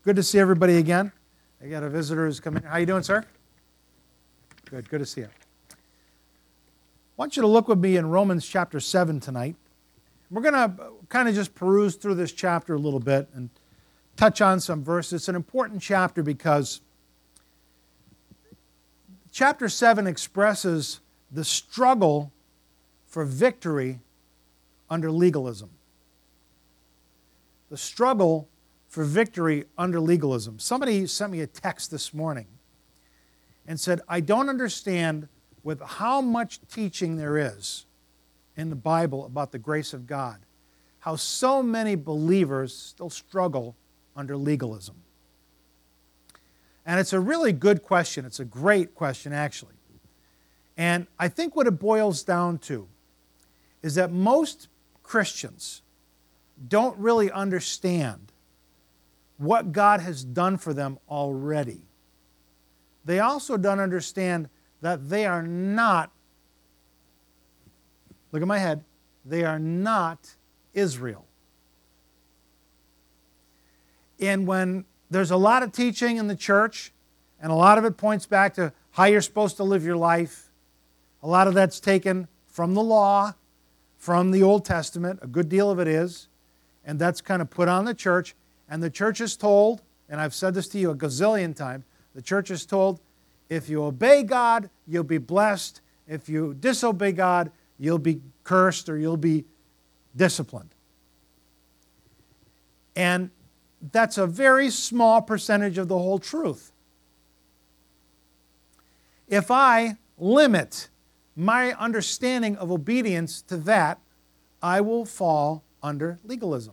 Good to see everybody again. I got a visitor who's coming. How you doing, sir? Good to see you. I want you to look with me in Romans chapter 7 tonight. We're going to kind of just peruse through this chapter a little bit and touch on some verses. It's an important chapter because chapter 7 expresses the struggle for victory under legalism. The struggle for victory under legalism. Somebody sent me a text this morning and said, I don't understand with how much teaching there is in the Bible about the grace of God, how so many believers still struggle under legalism. And it's a really good question. It's a great question, actually. And I think what it boils down to is that most Christians don't really understand what God has done for them already. They also don't understand that they are not, look at my head, they are not Israel. And when there's a lot of teaching in the church, and a lot of it points back to how you're supposed to live your life, a lot of that's taken from the law, from the Old Testament, a good deal of it is, and that's kind of put on the church. And the church is told, and I've said this to you a gazillion times, the church is told, if you obey God, you'll be blessed. If you disobey God, you'll be cursed or you'll be disciplined. And that's a very small percentage of the whole truth. If I limit my understanding of obedience to that, I will fall under legalism.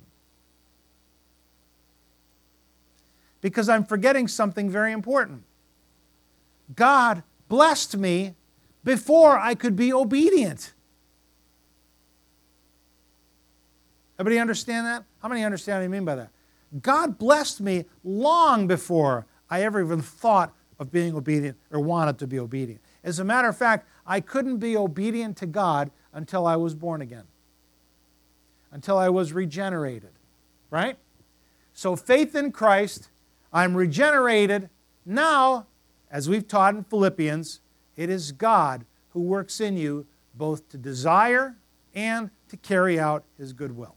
Because I'm forgetting something very important. God blessed me before I could be obedient. Everybody understand that? How many understand what I mean by that? God blessed me long before I ever even thought of being obedient or wanted to be obedient. As a matter of fact, I couldn't be obedient to God until I was born again, until I was regenerated, right? So faith in Christ, I'm regenerated. Now, as we've taught in Philippians, it is God who works in you both to desire and to carry out His good will.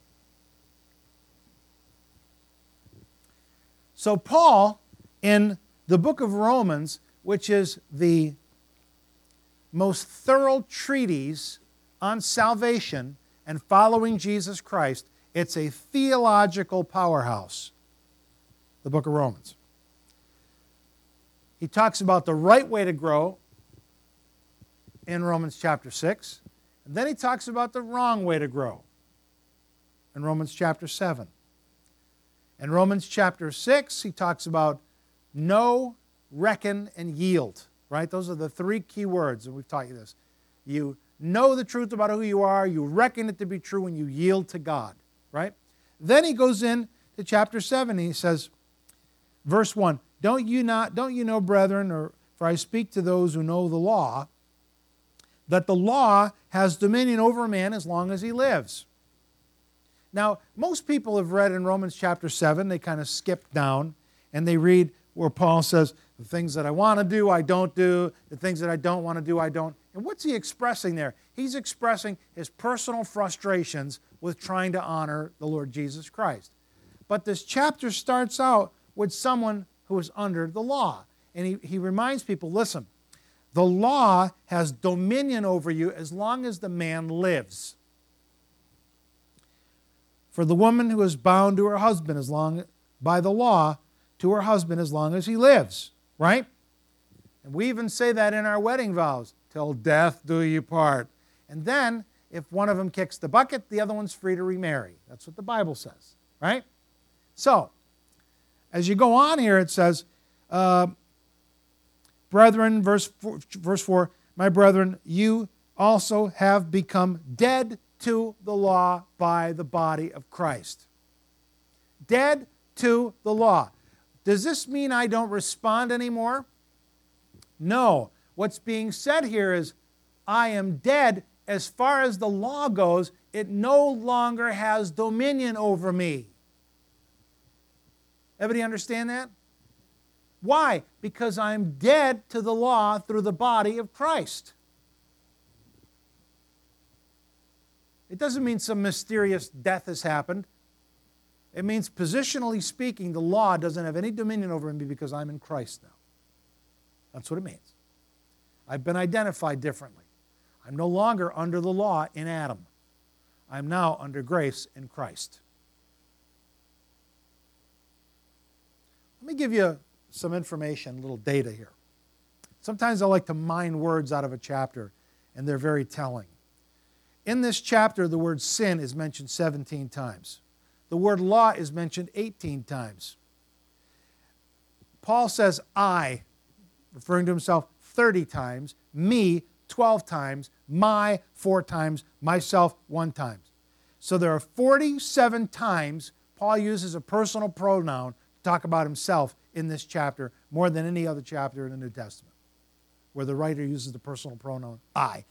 So Paul, in the book of Romans, which is the most thorough treatise on salvation and following Jesus Christ, it's a theological powerhouse, the book of Romans. He talks about the right way to grow in Romans chapter 6, and then he talks about the wrong way to grow in Romans chapter 7. In Romans chapter 6, he talks about know, reckon, and yield. Right? Those are the three key words, and we've taught you this. You know the truth about who you are, you reckon it to be true, and you yield to God. Right? Then he goes in to chapter 7, and he says, verse 1, Don't you know, brethren, for I speak to those who know the law, that the law has dominion over a man as long as he lives. Now, most people have read in Romans chapter 7, they kind of skip down, and they read where Paul says, the things that I want to do, I don't do. The things that I don't want to do, I don't. And what's he expressing there? He's expressing his personal frustrations with trying to honor the Lord Jesus Christ. But this chapter starts out with someone who is under the law. And he reminds people, listen, the law has dominion over you as long as the man lives. For the woman who is bound to her husband by the law to her husband as long as he lives. Right? And we even say that in our wedding vows, till death do you part. And then, if one of them kicks the bucket, the other one's free to remarry. That's what the Bible says. Right? So, as you go on here, it says, brethren, verse 4, my brethren, you also have become dead to the law by the body of Christ. Dead to the law. Does this mean I don't respond anymore? No. What's being said here is, I am dead as far as the law goes. It no longer has dominion over me. Everybody understand that? Why? Because I'm dead to the law through the body of Christ. It doesn't mean some mysterious death has happened. It means, positionally speaking, the law doesn't have any dominion over me because I'm in Christ now. That's what it means. I've been identified differently. I'm no longer under the law in Adam. I'm now under grace in Christ. Let me give you some information, a little data here. Sometimes I like to mine words out of a chapter, and they're very telling. In this chapter, the word sin is mentioned 17 times. The word law is mentioned 18 times. Paul says I, referring to himself 30 times, me 12 times, my 4 times, myself 1 time. So there are 47 times Paul uses a personal pronoun to talk about himself in this chapter, more than any other chapter in the New Testament, where the writer uses the personal pronoun I,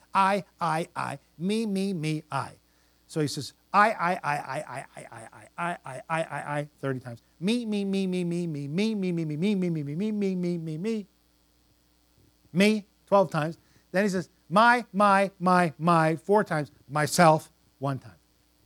me, I. So he says I 30 times. Me, 12 times. Then he says my 4 times, myself 1 time.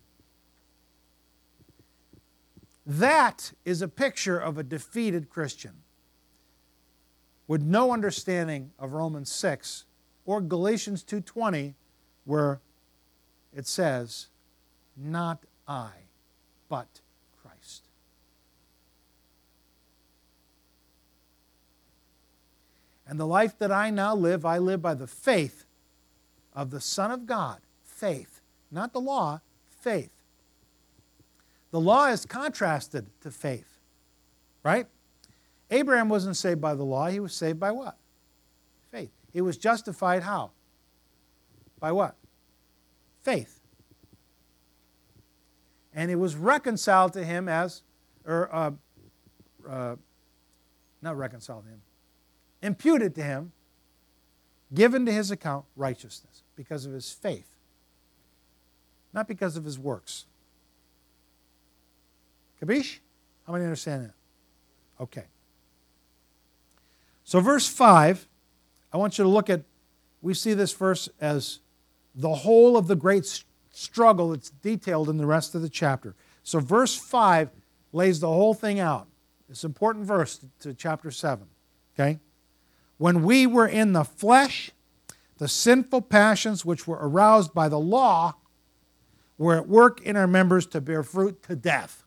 That is a picture of a defeated Christian with no understanding of Romans 6 or Galatians 2:20, where it says, not I, but Christ. And the life that I now live, I live by the faith of the Son of God. Faith. Not the law, faith. The law is contrasted to faith, right? Abraham wasn't saved by the law. He was saved by what? Faith. He was justified how? By what? Faith. And it was reconciled to him as, not reconciled to him, imputed to him, given to his account righteousness because of his faith, not because of his works. Kabish? How many understand that? Okay. So verse 5, I want you to look at, we see this verse as the whole of the great struggle that's detailed in the rest of the chapter. So verse 5 lays the whole thing out. It's an important verse to chapter 7. Okay? When we were in the flesh, the sinful passions which were aroused by the law were at work in our members to bear fruit to death.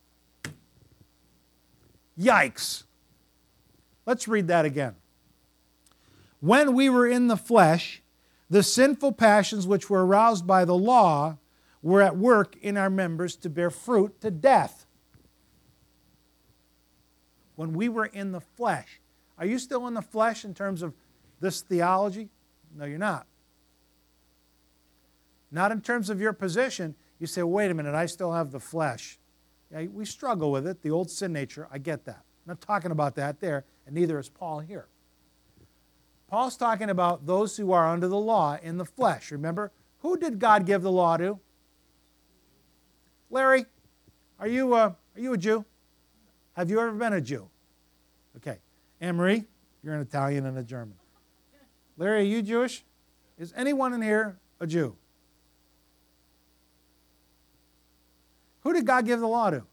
Yikes. Let's read that again. When we were in the flesh, the sinful passions which were aroused by the law were at work in our members to bear fruit to death. When we were in the flesh. Are you still in the flesh in terms of this theology? No, you're not. Not in terms of your position. You say, wait a minute, I still have the flesh. Yeah, we struggle with it, the old sin nature. I get that. I'm not talking about that there, and neither is Paul here. Paul's talking about those who are under the law in the flesh. Remember, who did God give the law to? Larry, are you a Jew? Have you ever been a Jew? Okay. Anne-Marie, you're an Italian and a German. Larry, are you Jewish? Is anyone in here a Jew? Who did God give the law to?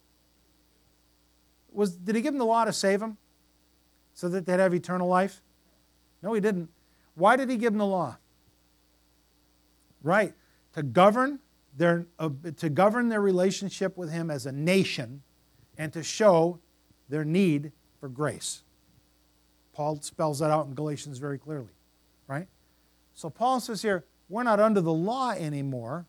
Did he give them the law to save them? So that they'd have eternal life? No, he didn't. Why did he give them the law? Right. To govern their relationship with him as a nation and to show their need for grace. Paul spells that out in Galatians very clearly. Right? So Paul says here, we're not under the law anymore.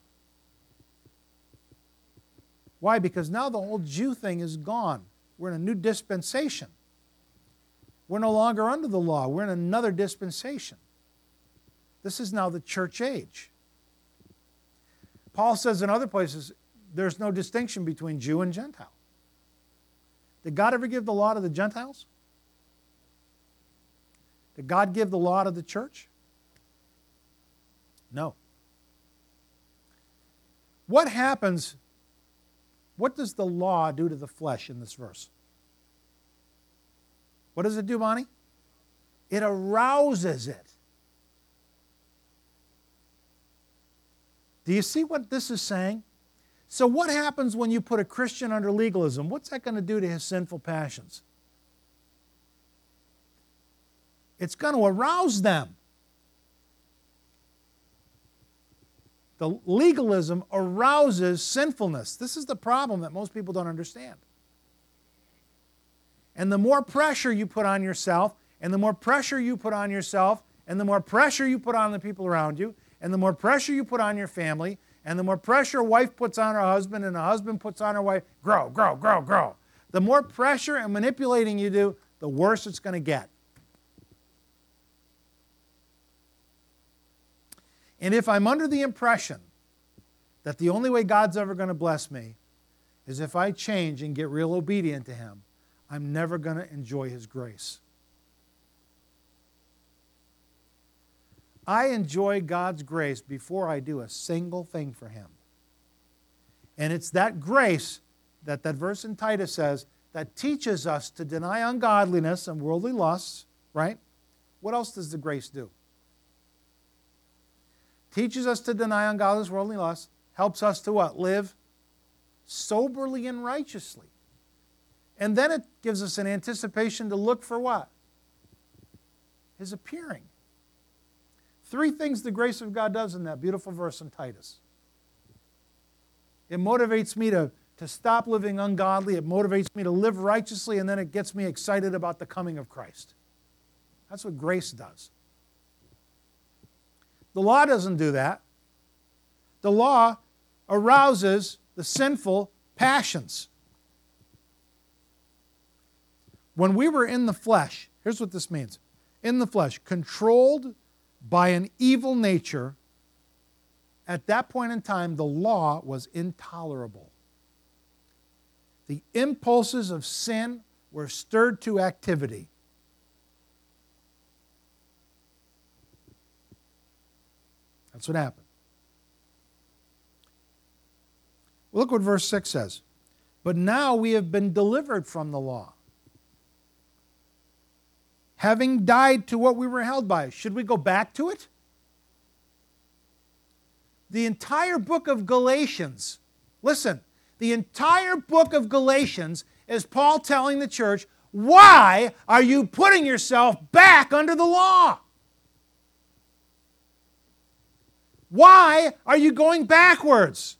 Why? Because now the whole Jew thing is gone. We're in a new dispensation. We're no longer under the law. We're in another dispensation. This is now the church age. Paul says in other places, there's no distinction between Jew and Gentile. Did God ever give the law to the Gentiles? Did God give the law to the church? No. What happens? What does the law do to the flesh in this verse? What does it do, Bonnie? It arouses it. Do you see what this is saying? So what happens when you put a Christian under legalism? What's that going to do to his sinful passions? It's going to arouse them. The legalism arouses sinfulness. This is the problem that most people don't understand. And the more pressure you put on yourself, and the more pressure you put on yourself, and the more pressure you put on the people around you, and the more pressure you put on your family, and the more pressure a wife puts on her husband, and a husband puts on her wife, grow, grow, grow, grow. The more pressure and manipulating you do, the worse it's going to get. And if I'm under the impression that the only way God's ever going to bless me is if I change and get real obedient to Him, I'm never going to enjoy His grace. I enjoy God's grace before I do a single thing for Him. And it's that grace that verse in Titus says that teaches us to deny ungodliness and worldly lusts, right? What else does the grace do? Teaches us to deny ungodliness, worldly lusts, helps us to what? Live soberly and righteously. And then it gives us an anticipation to look for what? His appearing. 3 things the grace of God does in that beautiful verse in Titus. It motivates me to stop living ungodly. It motivates me to live righteously, and then it gets me excited about the coming of Christ. That's what grace does. The law doesn't do that. The law arouses the sinful passions. When we were in the flesh, here's what this means. In the flesh, controlled by an evil nature, at that point in time, the law was intolerable. The impulses of sin were stirred to activity. That's what happened. Well, look what verse 6 says. But now we have been delivered from the law, having died to what we were held by. Should we go back to it? The entire book of Galatians, listen, the entire book of Galatians is Paul telling the church, why are you putting yourself back under the law? Why are you going backwards?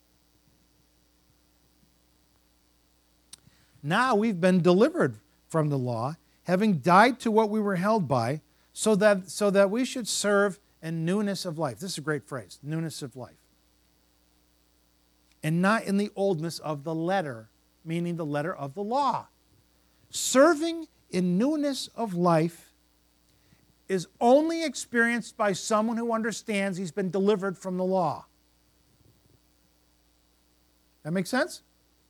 Now we've been delivered from the law, having died to what we were held by, so that we should serve in newness of life. This is a great phrase, newness of life. And not in the oldness of the letter, meaning the letter of the law. Serving in newness of life is only experienced by someone who understands he's been delivered from the law. That make sense?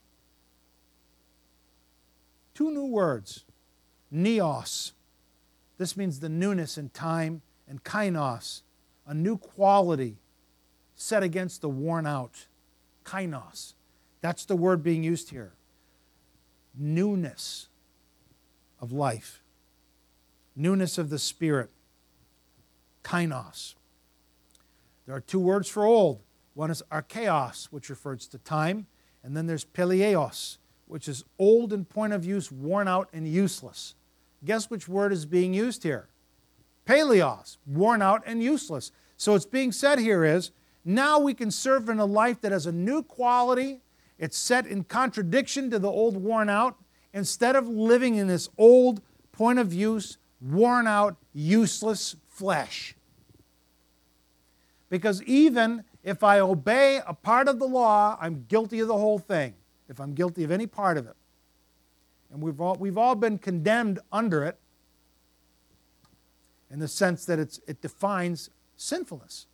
2 new words. Neos. This means the newness in time, and kainos, a new quality set against the worn out. Kainos. That's the word being used here. Newness of life. Newness of the Spirit. Kainos. There are 2 words for old. One is archaeos, which refers to time, and then there's peleos, which is old in point of use, worn out, and useless. Guess which word is being used here? Paleos, worn out and useless. So what's being said here is, now we can serve in a life that has a new quality. It's set in contradiction to the old worn out, instead of living in this old point of use, worn out, useless flesh. Because even if I obey a part of the law, I'm guilty of the whole thing, if I'm guilty of any part of it. And we've all been condemned under it in the sense that it defines sinfulness.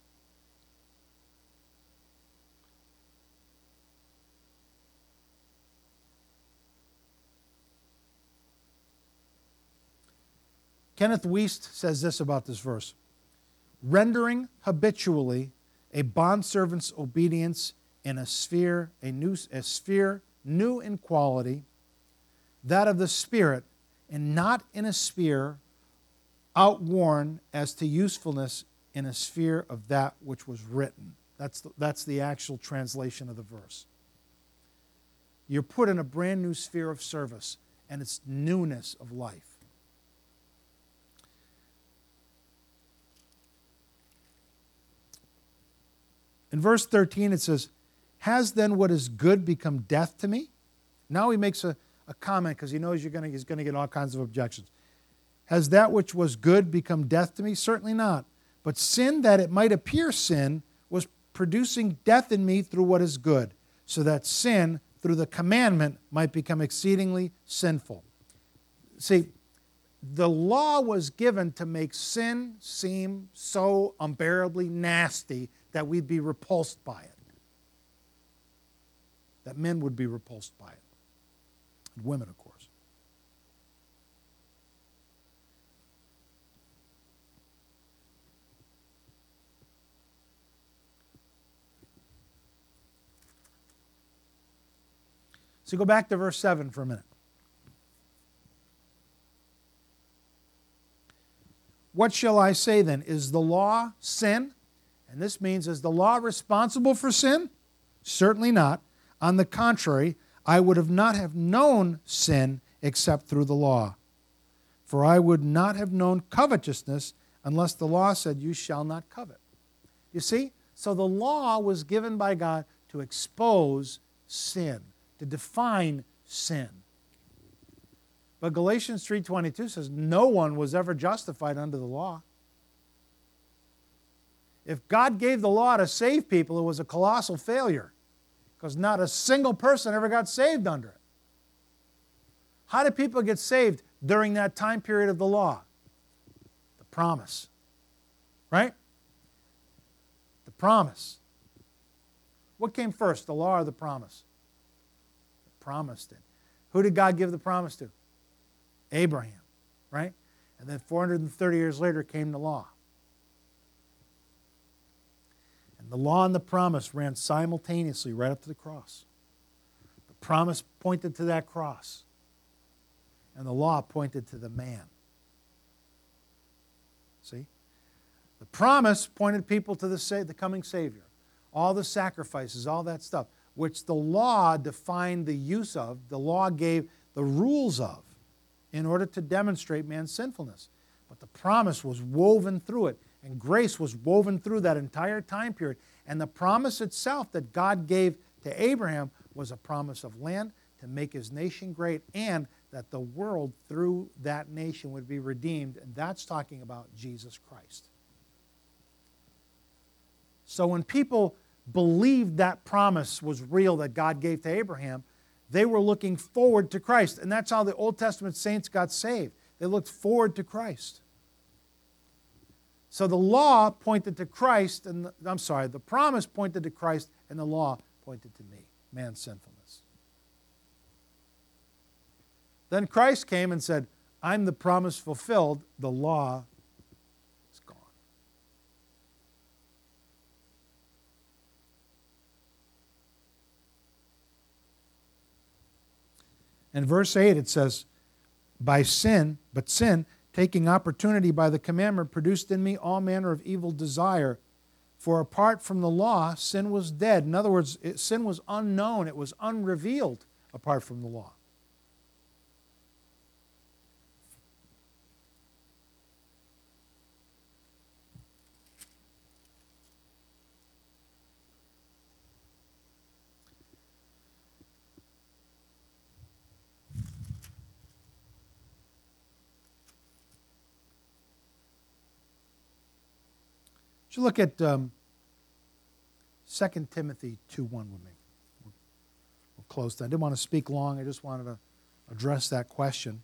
Kenneth Wuest says this about this verse. Rendering habitually a bondservant's obedience in a sphere new in quality, that of the Spirit and not in a sphere outworn as to usefulness in a sphere of that which was written. That's the actual translation of the verse. You're put in a brand new sphere of service, and it's newness of life. In verse 13 it says, has then what is good become death to me? Now he makes a comment because he knows he's going to get all kinds of objections. Has that which was good become death to me? Certainly not. But sin, that it might appear sin, was producing death in me through what is good, so that sin, through the commandment, might become exceedingly sinful. See, the law was given to make sin seem so unbearably nasty that we'd be repulsed by it. That men would be repulsed by it. And women, of course. So go back to verse 7 for a minute. What shall I say then? Is the law sin? And this means, is the law responsible for sin? Certainly not. On the contrary, I would have not have known sin except through the law. For I would not have known covetousness unless the law said, you shall not covet. You see? So the law was given by God to expose sin, to define sin. But Galatians 3:22 says no one was ever justified under the law. If God gave the law to save people, it was a colossal failure because not a single person ever got saved under it. How did people get saved during that time period of the law? The promise. Right? The promise. What came first, the law or the promise? The promise did. Who did God give the promise to? Abraham, right? And then 430 years later came the law. And the law and the promise ran simultaneously right up to the cross. The promise pointed to that cross, and the law pointed to the man. See? The promise pointed people to the coming Savior. All the sacrifices, all that stuff, which the law defined the use of, the law gave the rules of, in order to demonstrate man's sinfulness. But the promise was woven through it, and grace was woven through that entire time period. And the promise itself that God gave to Abraham was a promise of land to make his nation great, and that the world through that nation would be redeemed. And that's talking about Jesus Christ. So when people believed that promise was real that God gave to Abraham, they were looking forward to Christ. And that's how the Old Testament saints got saved. They looked forward to Christ. So the law pointed to Christ, and the promise pointed to Christ, and the law pointed to me, man's sinfulness. Then Christ came and said, I'm the promise fulfilled. The law is gone. In verse 8 it says, but sin, taking opportunity by the commandment, produced in me all manner of evil desire. For apart from the law, sin was dead. In other words, sin was unknown. It was unrevealed apart from the law. You look at 2 Timothy 2:1 with me. We'll close. I didn't want to speak long. I just wanted to address that question.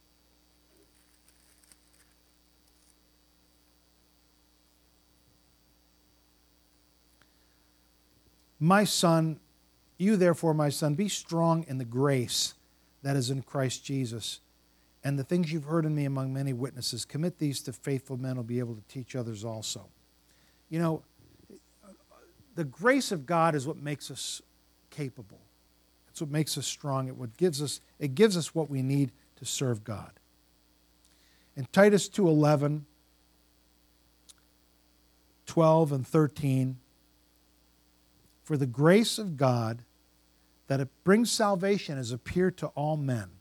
My son, you therefore, my son, be strong in the grace that is in Christ Jesus. And the things you've heard in me among many witnesses, commit these to faithful men who will be able to teach others also. You know, the grace of God is what makes us capable. It's what makes us strong. It gives us what we need to serve God. In Titus 2:11, 12 and 13, for the grace of God that it brings salvation has appeared to all men,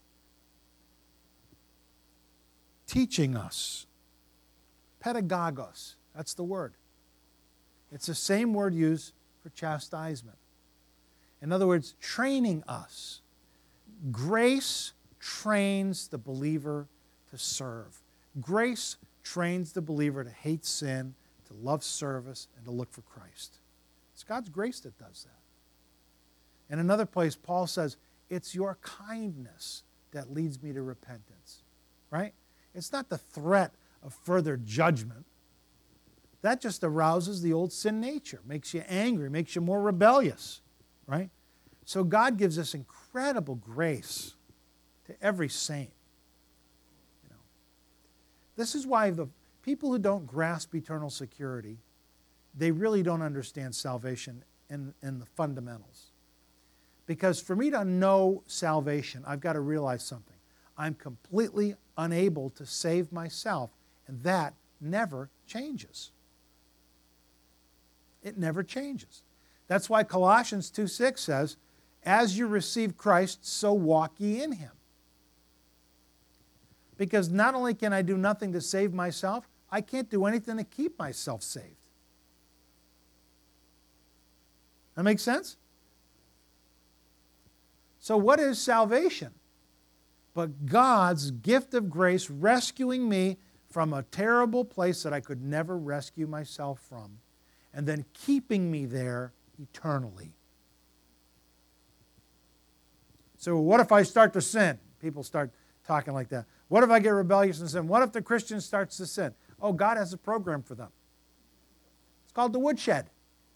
teaching us, pedagogos, that's the word. It's the same word used for chastisement. In other words, training us. Grace trains the believer to serve. Grace trains the believer to hate sin, to love service, and to look for Christ. It's God's grace that does that. In another place, Paul says, it's your kindness that leads me to repentance. Right? It's not the threat of further judgment. That just arouses the old sin nature, makes you angry, makes you more rebellious. Right? So God gives us incredible grace to every saint. You know, this is why the people who don't grasp eternal security, they really don't understand salvation in the fundamentals. Because for me to know salvation, I've got to realize something. I'm completely unable to save myself, and that never changes. It never changes. That's why Colossians 2:6 says, as you receive Christ, so walk ye in him. Because not only can I do nothing to save myself, I can't do anything to keep myself saved. That makes sense? So what is salvation? But God's gift of grace rescuing me from a terrible place that I could never rescue myself from, and then keeping me there eternally. So what if I start to sin? People start talking like that. What if I get rebellious and sin? What if the Christian starts to sin? Oh, God has a program for them. It's called the woodshed.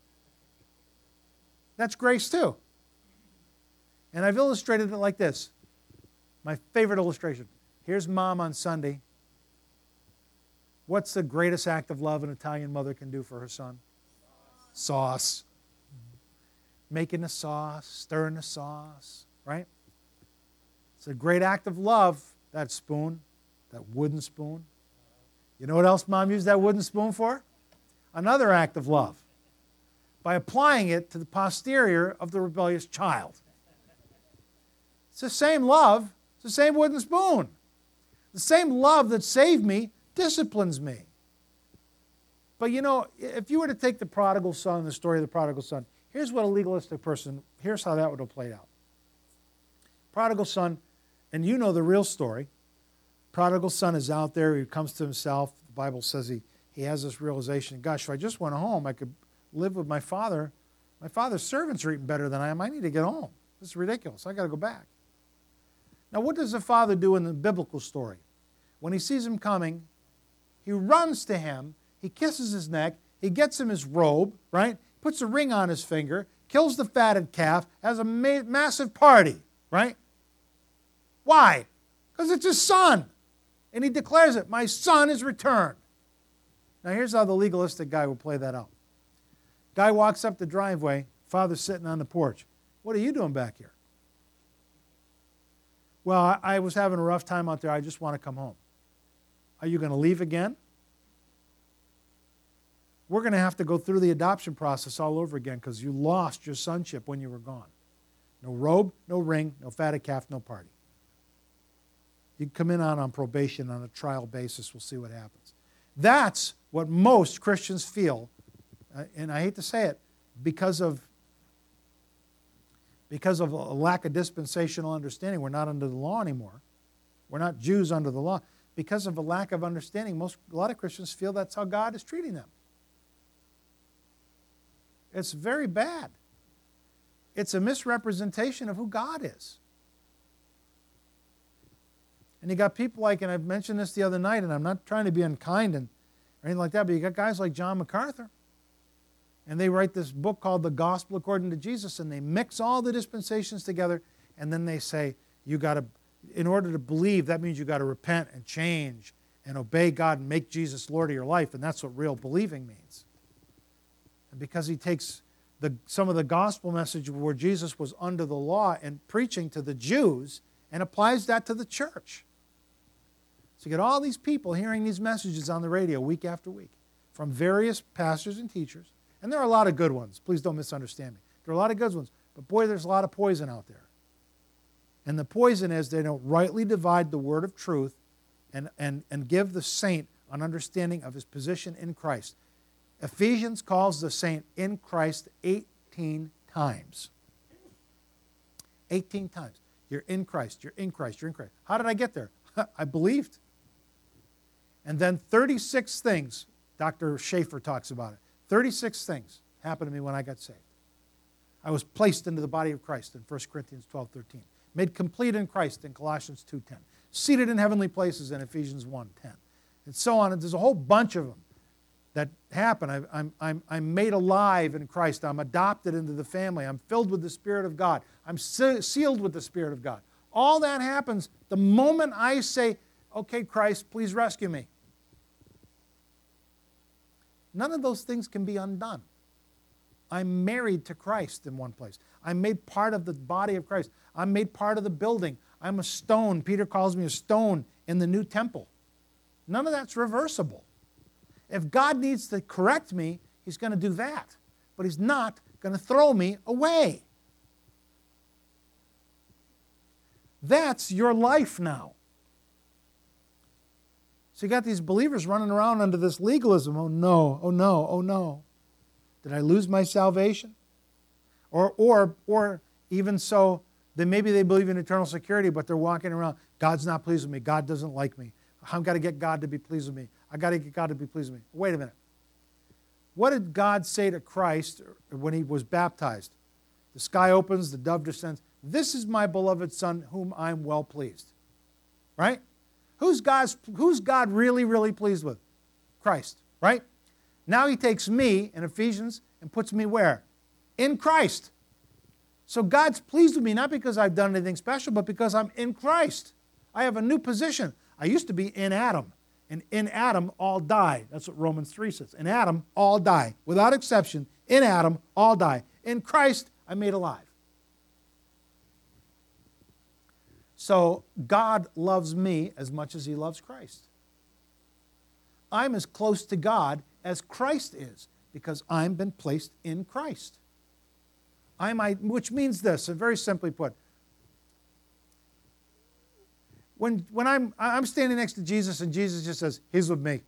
That's grace too. And I've illustrated it like this. My favorite illustration. Here's mom on Sunday. What's the greatest act of love an Italian mother can do for her son? Sauce. Making the sauce, stirring the sauce, right? It's a great act of love, that spoon, that wooden spoon. You know what else mom used that wooden spoon for? Another act of love. By applying it to the posterior of the rebellious child. It's the same love, it's the same wooden spoon. The same love that saved me disciplines me. But you know, if you were to take the prodigal son, the story of the prodigal son, here's what a legalistic person, here's how that would have played out. Prodigal son, and you know the real story. Prodigal son is out there, he comes to himself. The Bible says he has this realization, gosh, if I just went home, I could live with my father. My father's servants are eating better than I am. I need to get home. This is ridiculous. I got to go back. Now, what does the father do in the biblical story? When he sees him coming, he runs to him, he kisses his neck, he gets him his robe, right? Puts a ring on his finger, kills the fatted calf, has a massive party, right? Why? Because it's his son. And he declares it, my son is returned. Now here's how the legalistic guy would play that out. Guy walks up the driveway, father's sitting on the porch. What are you doing back here? Well, I was having a rough time out there. I just want to come home. Are you going to leave again? We're going to have to go through the adoption process all over again because you lost your sonship when you were gone. No robe, no ring, no fatted calf, no party. You can come in on probation on a trial basis. We'll see what happens. That's what most Christians feel, and I hate to say it, because of a lack of dispensational understanding. We're not under the law anymore. We're not Jews under the law. Because of a lack of understanding, a lot of Christians feel that's how God is treating them. It's very bad. It's a misrepresentation of who God is. And you got people like, and I've mentioned this the other night, and I'm not trying to be unkind or anything like that, but you got guys like John MacArthur. And they write this book called The Gospel According to Jesus, and they mix all the dispensations together, and then they say, you got to, in order to believe, that means you got to repent and change and obey God and make Jesus Lord of your life, and that's what real believing means. And because he takes some of the gospel message where Jesus was under the law and preaching to the Jews and applies that to the church. So you get all these people hearing these messages on the radio week after week from various pastors and teachers. And there are a lot of good ones. Please don't misunderstand me. There are a lot of good ones. But boy, there's a lot of poison out there. And the poison is they don't rightly divide the word of truth and give the saint an understanding of his position in Christ. Ephesians calls the saint in Christ 18 times. 18 times. You're in Christ, you're in Christ, you're in Christ. How did I get there? I believed. And then 36 things, Dr. Schaefer talks about it. 36 things happened to me when I got saved. I was placed into the body of Christ in 1 Corinthians 12:13. Made complete in Christ in Colossians 2:10. Seated in heavenly places in Ephesians 1:10. And so on. And there's a whole bunch of them that happen. I'm made alive in Christ. I'm adopted into the family. I'm filled with the Spirit of God. I'm sealed with the Spirit of God. All that happens the moment I say, okay, Christ, please rescue me. None of those things can be undone. I'm married to Christ in one place. I'm made part of the body of Christ. I'm made part of the building. I'm a stone. Peter calls me a stone in the new temple. None of that's reversible. If God needs to correct me, He's going to do that. But He's not going to throw me away. That's your life now. So you got these believers running around under this legalism. Oh no, oh no, oh no. Did I lose my salvation? Or even so, then maybe they believe in eternal security, but they're walking around, God's not pleased with me. God doesn't like me. I've got to get God to be pleased with me. I've got to get God to be pleased with me. Wait a minute. What did God say to Christ when He was baptized? The sky opens, the dove descends. This is my beloved Son, whom I'm well pleased. Right? Who's God really, really pleased with? Christ. Right? Now He takes me in Ephesians and puts me where? In Christ. So God's pleased with me not because I've done anything special, but because I'm in Christ. I have a new position. I used to be in Adam. And in Adam, all die. That's what Romans 3 says. In Adam, all die. Without exception, in Adam, all die. In Christ, I'm made alive. So God loves me as much as He loves Christ. I'm as close to God as Christ is because I've been placed in Christ. Which means this, and very simply put, when I'm standing next to Jesus and Jesus just says, He's with me.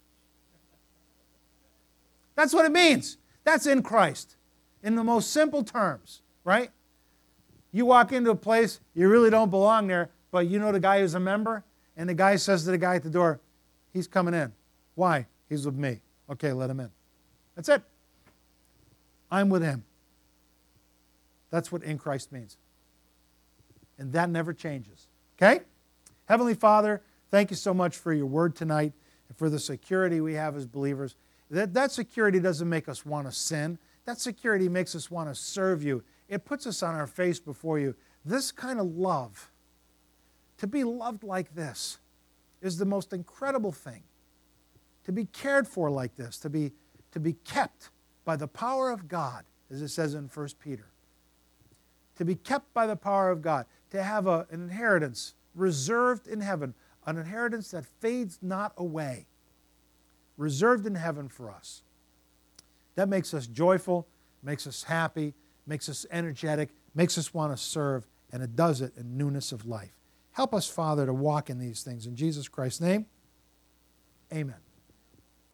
That's what it means. That's in Christ. In the most simple terms, right? You walk into a place, you really don't belong there, but you know the guy who's a member, and the guy says to the guy at the door, He's coming in. Why? He's with me. Okay, let him in. That's it. I'm with Him. That's what in Christ means. And that never changes. Okay? Heavenly Father, thank you so much for your word tonight and for the security we have as believers. That security doesn't make us want to sin. That security makes us want to serve you. It puts us on our face before you. This kind of love, to be loved like this, is the most incredible thing. To be cared for like this, to be kept by the power of God, as it says in 1 Peter. To be kept by the power of God, to have an inheritance reserved in heaven, an inheritance that fades not away, reserved in heaven for us. That makes us joyful, makes us happy, makes us energetic, makes us want to serve, and it does it in newness of life. Help us, Father, to walk in these things. In Jesus Christ's name, amen.